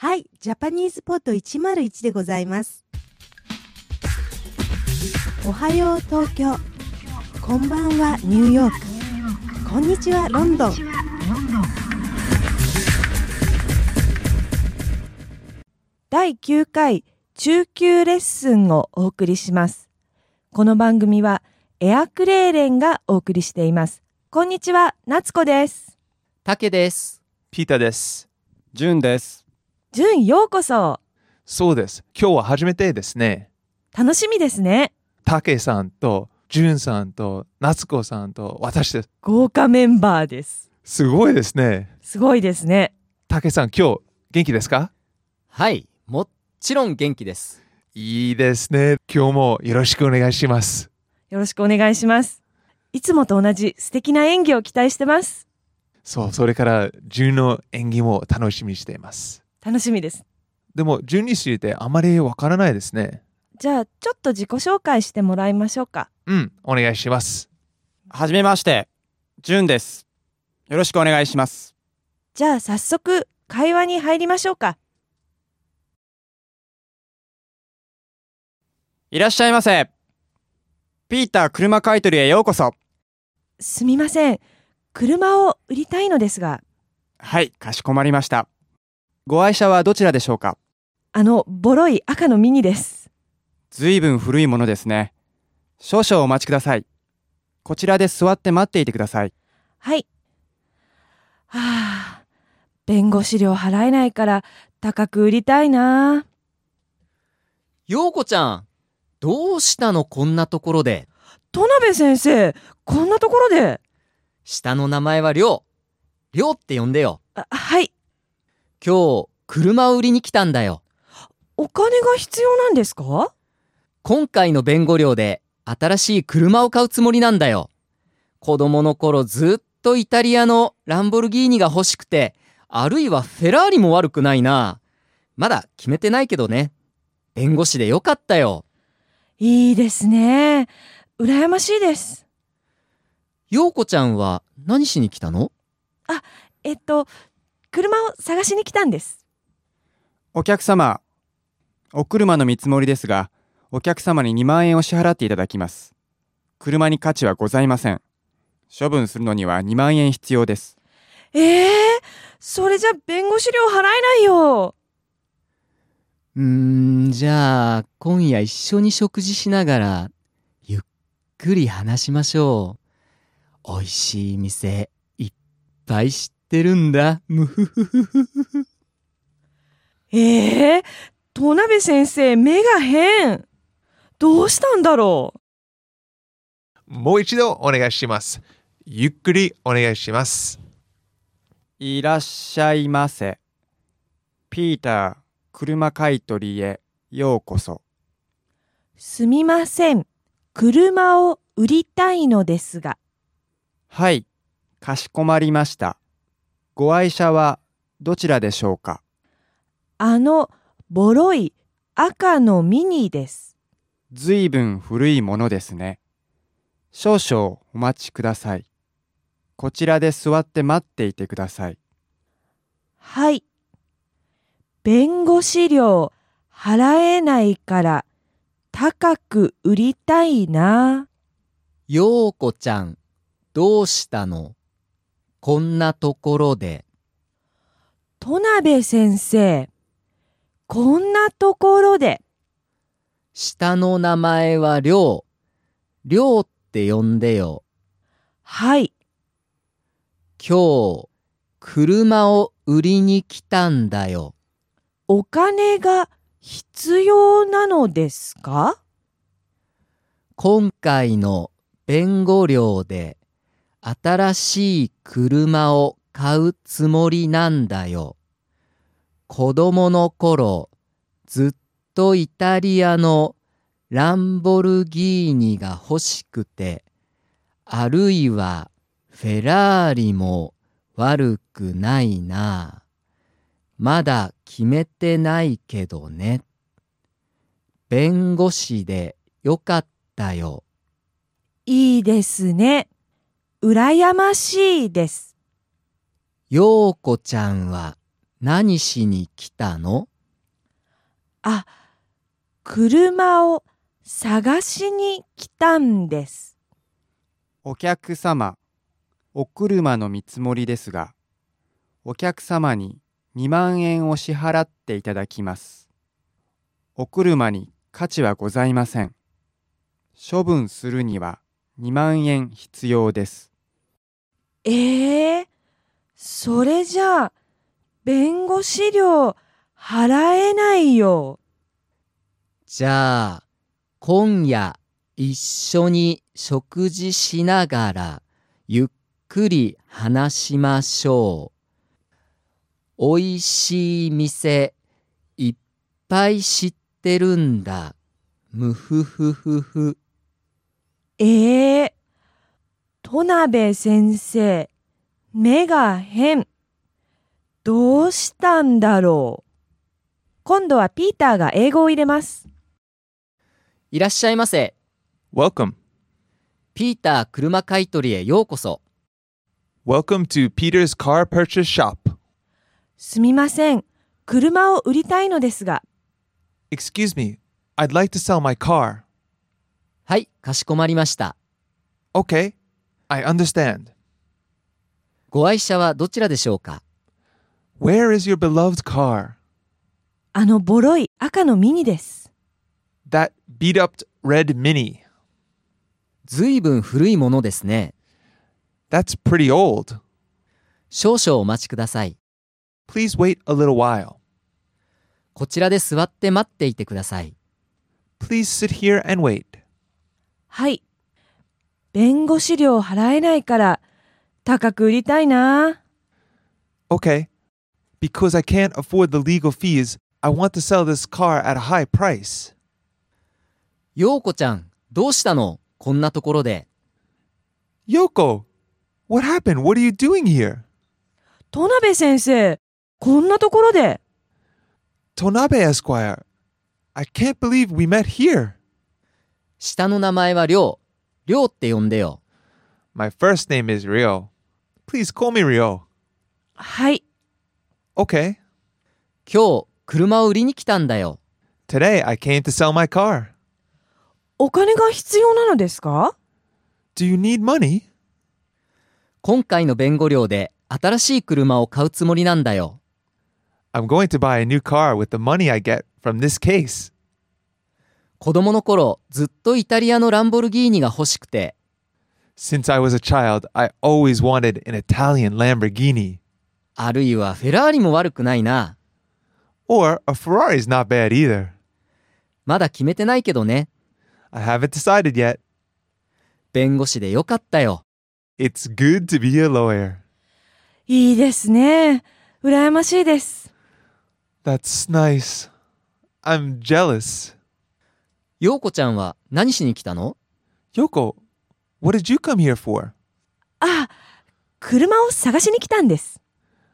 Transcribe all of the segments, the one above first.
はい、ジャパニーズポット101でございます。おはよう東京、こんばんはニューヨーク、こんにちはロンドン。第9回中級レッスンをお送りします。この番組はエアクレーレンがお送りしています。こんにちは、夏子です。 たけです。 ピータです。 ジュンです。 ジュン、ようこそ。 そうです。今日は初めてですね。 楽しみですね。 たけさんとジュンさんと夏子さんと私です。 豪華メンバーです。 すごいですね。 すごいですね。 たけさん、今日元気ですか？ はい、もちろん元気です。 いいですね。今日もよろしくお願いします。 よろしくお願いします。いつもと同じ素敵な演技を期待してます。 そう、それからジュンの演技も楽しみにしています。 楽しみです。 でもジュンについてあまりわからないですね。 じゃあちょっと自己紹介してもらいましょうか。 お願いします。 はじめまして、ジュンです。よろしくお願いします。 じゃあ早速会話に入りましょうか。 いらっしゃいませ。ピーター車買取へようこそ。 すみません。車を売りたいのですが。 はい、かしこまりました。ご愛車はどちらでしょうか？ ボロい赤のミニです。 ずいぶん古いものですね。少々お待ちください。こちらで座って待っていてください。 はい。弁護士料払えないから高く売りたいな。 ようこちゃん、どうしたのこんなところで。 戸辺先生、こんなところで。 下の名前はりょう。りょうって呼んでよ。 はい。 今日、車を売りに来たんだよ。 お金が必要なんですか？ 今回の弁護料で新しい車を買うつもりなんだよ。子供の頃ずっとイタリアのランボルギーニが欲しくて、あるいはフェラーリも悪くないな。まだ決めてないけどね。弁護士でよかったよ。 いいですね。羨ましいです。 ようこちゃんは何しに来たの？ 車を探しに来たんです。 お客様、お車の見積もりですが、お客様に2万円を支払っていただきます。車に価値はございません。処分するのには2万円必要です。 それじゃ弁護士料払えないよ。 じゃあ今夜一緒に食事しながらゆっくり話しましょう。おいしい店いっぱい知ってるんだ。むふふふふふ。 戸辺先生、目が変。どうしたんだろもう一度お願いします。ゆっくりお願いします。 いらっしゃいませ。ピーター車買取へようこそ。 う。すみません。車を売りたいのですが。 はい、かしこまりました。ご愛車はどちらでしょうか？ ボロい赤のミニです。 ずいぶん古いものですね。少々お待ちください。こちらで座って待っていてください。 はい。弁護士料払えないから高く売りたいな。 ようこちゃん、どうしたの？こんなところで。 戸辺先生、こんなところで。 下の名前はりょう。りょうって呼んでよ。 はい。 今日、車を売りに来たんだよ。 お金が必要なのですか？ 今回の弁護料で新しい車を買うつもりなんだよ。子供の頃、ずっとイタリアのランボルギーニが欲しくて、あるいはフェラーリも悪くないな。まだ決めてないけどね。弁護士でよかったよ。 いいですね。羨ましいです。 ようこちゃんは何しに来たの？ あ、車を探しに来たんです。 お客様、お車の見積もりですが、お客様に2万円を支払っていただきます。お車に価値はございません。処分するには2万円必要です。 それじゃあ、弁護士料払えないよ。 じゃあ、今夜一緒に食事しながらゆっくり話しましょう。おいしい店いっぱい知ってるんだ。むふふふふ。 戸辺先生、目が変。どうしたんだろう。今度はピーターが英語を入れます。 いらっしゃいませ。 Welcome. ピーター車買取へようこそ。 Welcome to Peter's Car Purchase Shop. すみません。車を売りたいのですが。 Excuse me, I'd like to sell my car. はい、かしこまりました。 Okay, I understand. ご愛車はどちらでしょうか？ Where is your beloved car? あのボロい赤のミニです。 That beat-up red Mini. ずいぶん古いものですね。 That's pretty old. 少々お待ちください。 Please wait a little while. こちらで座って待っていてください。 Please sit here and wait. はい。弁護士料払えないから高く売りたいな。 Okay. Because I can't afford the legal fees, I want to sell this car at a high price. ようこちゃん、どうしたの？こんなところで。 Yoko, what happened? What are you doing here? 戸辺先生、こんなところで。 Tonabe Esquire, I can't believe we met here. 下の名前はりょう。りょうって呼んでよ。 My first name is Ryo. Please call me Ryo. はい。 Okay. 今日、車を売りに来たんだよ。 Today I came to sell my car. お金が必要なのですか？ Do you need money? 今回の弁護料で新しい車を買うつもりなんだよ。 I'm going to buy a new car with the money I get from this case. 子供の頃、ずっとイタリアのランボルギーニが欲しくて。 Since I was a child, I always wanted an Italian Lamborghini. あるいはフェラーリも悪くないな。 Or a Ferrari's not bad either. まだ決めてないけどね。 I haven't decided yet. 弁護士でよかったよ。 It's good to be a lawyer. いいですね。羨ましいです。 That's nice. I'm jealous. ようこちゃんは何しに来たの？ Yoko, what did you come here for? あ、車を探しに来たんです。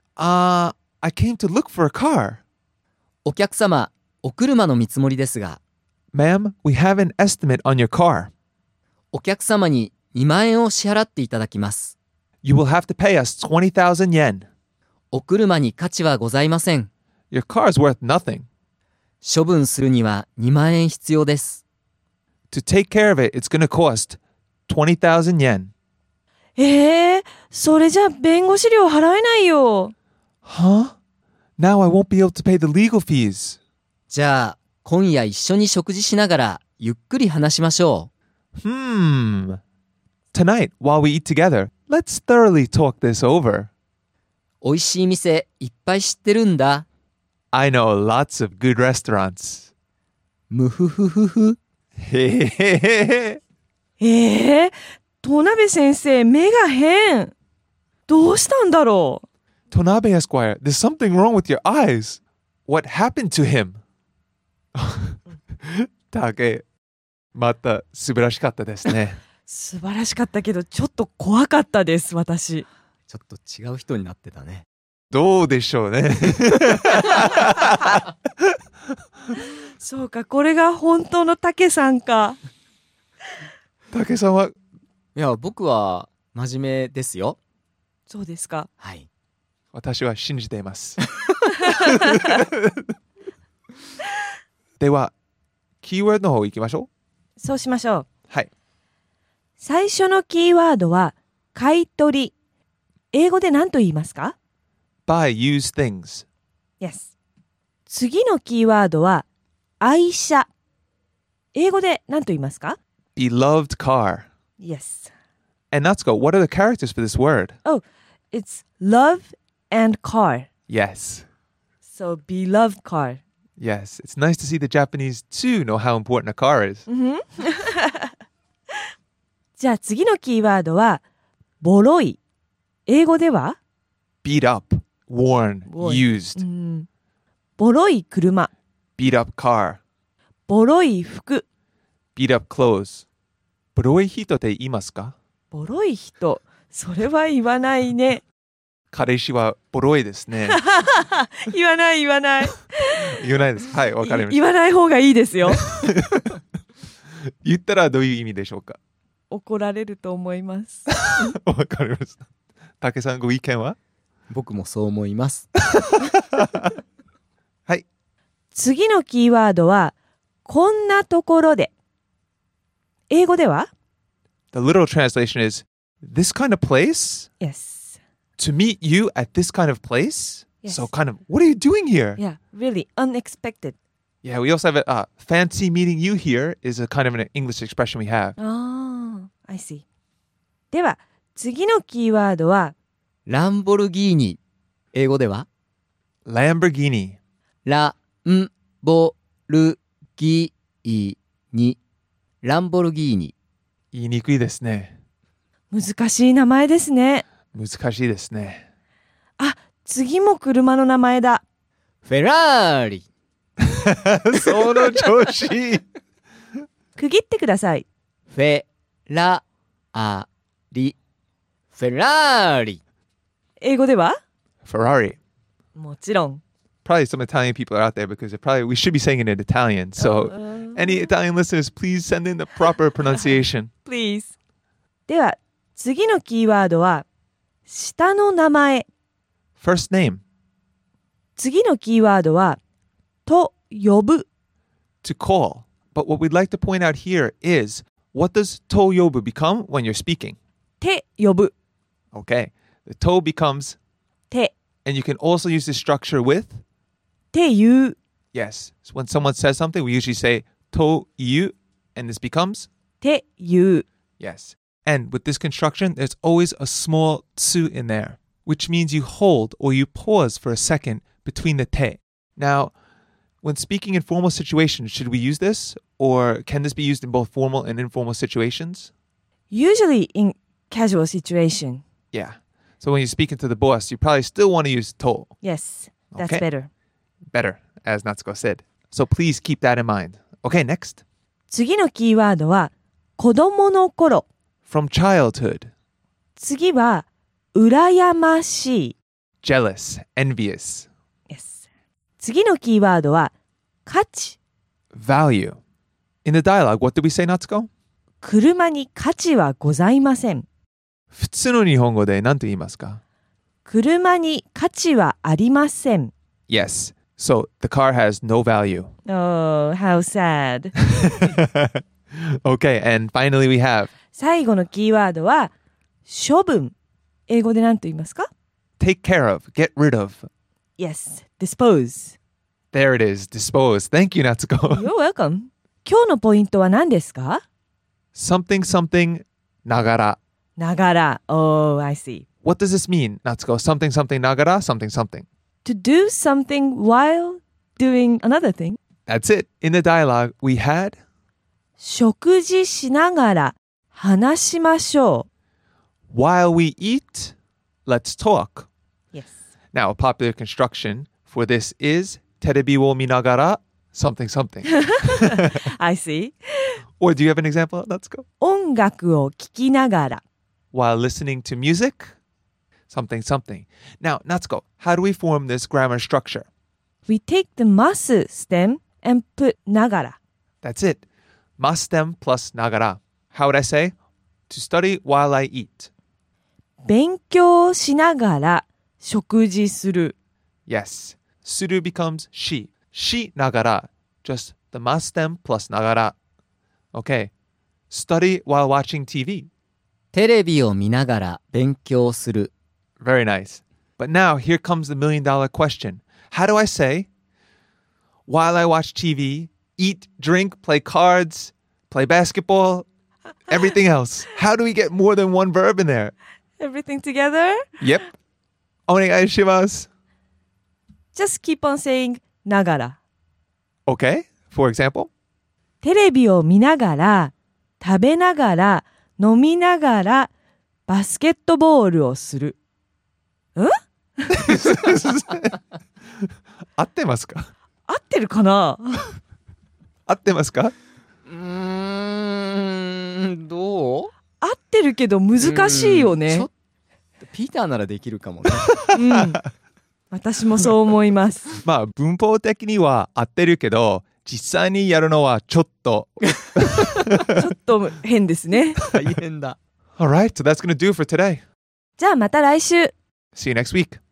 I came to look for a car. お客様、お車の見積もりですが。 Ma'am, we have an estimate on your car. お客様に2万円を支払っていただきます。 You will have to pay us 20,000 yen. お車に価値はございません。 Your car's worth nothing. 処分するには2万円必要です。 To take care of it, it's going to cost 20,000 yen. それじゃ弁護士料払えないよ。 Huh? Now I won't be able to pay the legal fees. じゃあ、今夜一緒に食事しながらゆっくり話しましょう。 Tonight, while we eat together, let's thoroughly talk this over. おいしい店いっぱい知ってるんだ。 I know lots of good restaurants. むふふふふ。 戸辺先生、目が変。どうしたんだろう。 Tonabe Esquire, there's something wrong with your eyes. What happened to him? たけ、また素晴らしかったですね。 素晴らしかったけど、ちょっと怖かったです、私。 ちょっと違う人になってたね。 どうでしょうね。 そうか、これが本当の竹さんか。 竹さんは、 いや、僕は真面目ですよ。 そうですか。 はい。 私は信じています。では、キーワードの方行きましょう。 そうしましょう。 はい。 最初のキーワードは買い取り。英語で何と言いますか？ buy used things. Yes。次のキーワードは愛車。英語で何と言いますか？ beloved car. Yes。 And Natsuko, what are the characters for this word? Oh, it's love and car. Yes. So, beloved car. Yes. It's nice to see the Japanese too know how important a car is. じゃあ次のキーワードはボロい。英語では beat up, worn, used. ボロい車。 beat up car. ボロい服。 beat up clothes. ボロい人って言いますか？ ボロい人。それは言わないね。 彼氏はボロいですね。 言わない言わない。 言わないです。はい、わかりました。 言わない方がいいですよ。 言ったらどういう意味でしょうか？ 怒られると思います。 わかりました。竹さんご意見は？ 僕もそう思います。 はい。 次のキーワードはこんなところで。英語では The literal translation is this kind of place? Yes. To meet you at this kind of place? Yes. So kind of, what are you doing here? Yeah, really unexpected. Yeah, we also have a fancy meeting you here is a kind of an English expression we have. I see. では、次のキーワードはランボルギーニ。英語では Lamborghini. ランボルギーニ。ランボルギーニ。 言いにくいですね。 難しい名前ですね。 難しいですね。 あ、次も車の名前だ。 フェラーリ。 その調子。 区切ってください。 フェラーリ。フェラーリ。 英語では Ferrari. もちろん。 Probably some Italian people are out there because we should be saying it in Italian. So any Italian listeners, please send in the proper pronunciation. Please. では、次のキーワードは下の名前。 First name. 次のキーワードはと呼ぶ。 To call. But what we'd like to point out here is, what does to yobu become when you're speaking? て呼ぶ。 Okay. The to becomes, て。 and you can also use this structure with, て言う。 yes. So when someone says something, we usually say to you, and this becomes, て言う。 yes. And with this construction, there's always a small tsu in there, which means you hold or you pause for a second between the te. Now, when speaking in formal situations, should we use this? Or can this be used in both formal and informal situations? Usually in casual situation. Yeah. So when you're speaking to the boss, you probably still want to use to. Yes, that's Okay. better. Better, as Natsuko said. So please keep that in mind. Okay, next. 次のキーワードは子供の頃。 From childhood. 次は羨ましい。 Jealous, envious. Yes. 次のキーワードは価値。 Value. In the dialogue, what did we say, Natsuko? 車に価値はございません。 普通の日本語で何と言いますか？ 車に価値はありません。 Yes. So the car has no value. Oh, how sad. Okay, and finally we have 最後のキーワードは処分。英語で何と言いますか？ take care of, get rid of. Yes, dispose. There it is, dispose. Thank you, Natsuko. You're welcome. 今日のポイントは何ですか？ Something, something, nagara. ながら。Oh, I see. What does this mean, Natsuko? Something, something, nagara, something, something. To do something while doing another thing. That's it. In the dialogue, we had 食事しながら話しましょ while we eat, let's talk. う。Yes. Now, a popular construction for this is terebi wo minagara, something, something. I see. Or do you have an example, Natsuko? 音楽を聴きながら。 While listening to music, something, something. Now, Natsuko, how do we form this grammar structure? We take the ます stem and put ながら。 That's it. Mas stem plus nagara. How would I say? To study while I eat. 勉強しながら食事する。 Yes. Suru becomes she. She nagara. Just the ma stem plus nagara. Okay. Study while watching TV. テレビを見ながら勉強する。 Very nice. But now here comes the $1,000,000 question. How do I say, while I watch TV, eat, drink, play cards, play basketball, everything else? How do we get more than one verb in there? Everything together? Yep. お願いします。 Just keep on saying ながら。 Okay. For example? テレビを見ながら、食べながら、飲みながら、バスケットボールをする。 合ってますか？ 合ってるかな？ 合ってますか？ どう？ 合ってるけど難しいよね。 ピーターならできるかもね。 うん。私もそう思います。 まあ文法的には合ってるけど、実際にやるのはちょっとちょっと変ですね。 大変だ。 Alright, so that's gonna do for today. じゃあまた来週。 See you next week.